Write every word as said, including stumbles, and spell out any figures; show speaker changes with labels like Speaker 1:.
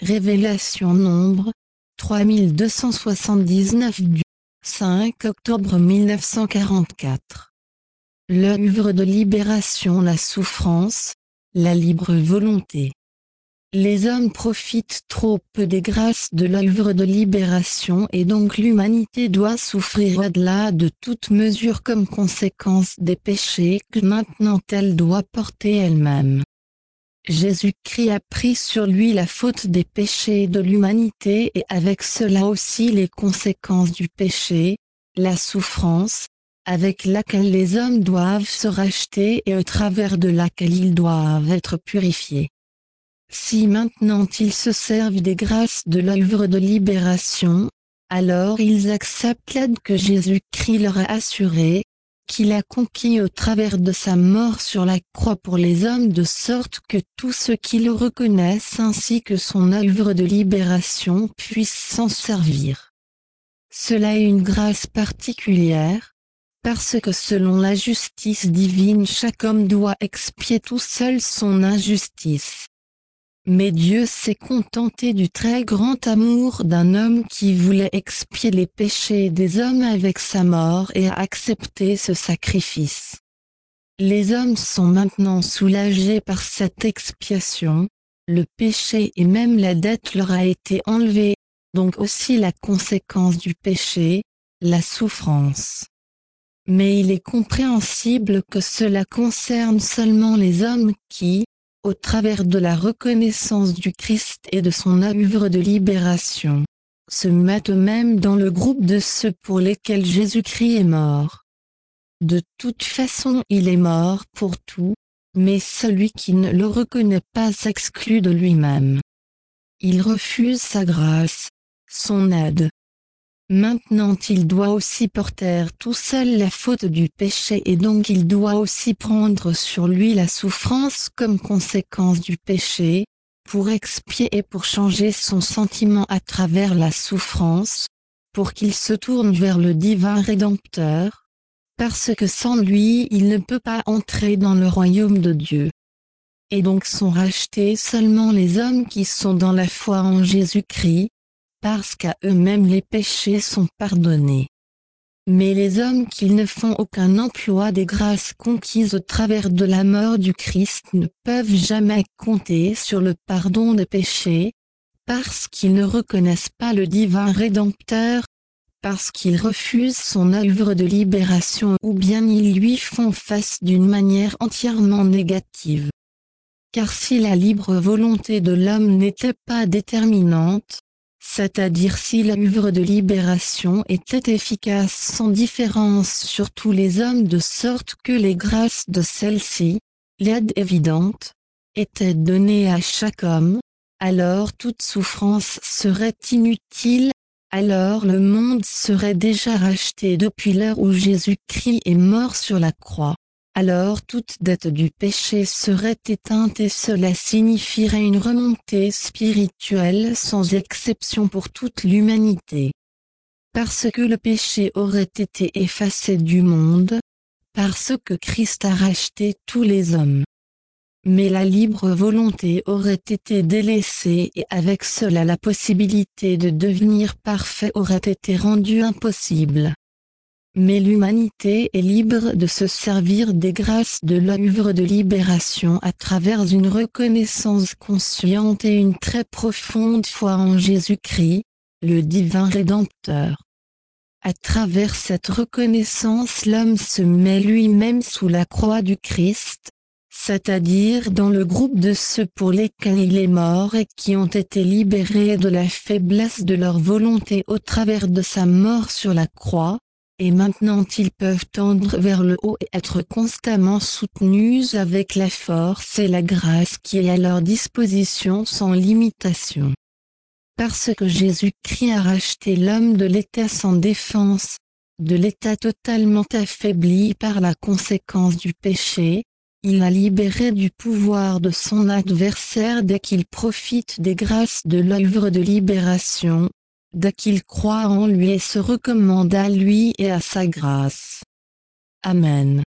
Speaker 1: Révélation Nombre, trois mille deux cent soixante-dix-neuf du cinq octobre mille neuf cent quarante-quatre. L'œuvre de libération, la souffrance, la libre volonté. Les hommes profitent trop peu des grâces de l'œuvre de libération et donc l'humanité doit souffrir au-delà de toute mesure comme conséquence des péchés que maintenant elle doit porter elle-même. Jésus-Christ a pris sur lui la faute des péchés de l'humanité et avec cela aussi les conséquences du péché, la souffrance, avec laquelle les hommes doivent se racheter et au travers de laquelle ils doivent être purifiés. Si maintenant ils se servent des grâces de l'œuvre de libération, alors ils acceptent l'aide que Jésus-Christ leur a assurée, qu'il a conquis au travers de sa mort sur la croix pour les hommes de sorte que tous ceux qui le reconnaissent ainsi que son œuvre de libération puissent s'en servir. Cela est une grâce particulière, parce que selon la justice divine chaque homme doit expier tout seul son injustice. Mais Dieu s'est contenté du très grand amour d'un homme qui voulait expier les péchés des hommes avec sa mort et a accepté ce sacrifice. Les hommes sont maintenant soulagés par cette expiation, le péché et même la dette leur a été enlevée, donc aussi la conséquence du péché, la souffrance. Mais il est compréhensible que cela concerne seulement les hommes qui, au travers de la reconnaissance du Christ et de son œuvre de libération, se mettent eux-mêmes dans le groupe de ceux pour lesquels Jésus-Christ est mort. De toute façon il est mort pour tout, mais celui qui ne le reconnaît pas s'exclut de lui-même. Il refuse sa grâce, son aide. Maintenant il doit aussi porter tout seul la faute du péché et donc il doit aussi prendre sur lui la souffrance comme conséquence du péché, pour expier et pour changer son sentiment à travers la souffrance, pour qu'il se tourne vers le divin Rédempteur, parce que sans lui il ne peut pas entrer dans le royaume de Dieu. Et donc sont rachetés seulement les hommes qui sont dans la foi en Jésus-Christ, parce qu'à eux-mêmes les péchés sont pardonnés. Mais les hommes qui ne font aucun emploi des grâces conquises au travers de la mort du Christ ne peuvent jamais compter sur le pardon des péchés, parce qu'ils ne reconnaissent pas le divin Rédempteur, parce qu'ils refusent son œuvre de libération ou bien ils lui font face d'une manière entièrement négative. Car si la libre volonté de l'homme n'était pas déterminante, c'est-à-dire si l'œuvre de libération était efficace sans différence sur tous les hommes de sorte que les grâces de celle-ci, l'aide évidente, étaient données à chaque homme, alors toute souffrance serait inutile, alors le monde serait déjà racheté depuis l'heure où Jésus-Christ est mort sur la croix. Alors toute dette du péché serait éteinte et cela signifierait une remontée spirituelle sans exception pour toute l'humanité. Parce que le péché aurait été effacé du monde, parce que Christ a racheté tous les hommes. Mais la libre volonté aurait été délaissée et avec cela la possibilité de devenir parfait aurait été rendue impossible. Mais l'humanité est libre de se servir des grâces de l'œuvre de libération à travers une reconnaissance consciente et une très profonde foi en Jésus-Christ, le divin Rédempteur. À travers cette reconnaissance l'homme se met lui-même sous la croix du Christ, c'est-à-dire dans le groupe de ceux pour lesquels il est mort et qui ont été libérés de la faiblesse de leur volonté au travers de sa mort sur la croix. Et maintenant ils peuvent tendre vers le haut et être constamment soutenus avec la force et la grâce qui est à leur disposition sans limitation. Parce que Jésus-Christ a racheté l'homme de l'état sans défense, de l'état totalement affaibli par la conséquence du péché, il l'a libéré du pouvoir de son adversaire dès qu'il profite des grâces de l'œuvre de libération, dès qu'il croit en lui et se recommande à lui et à sa grâce. Amen.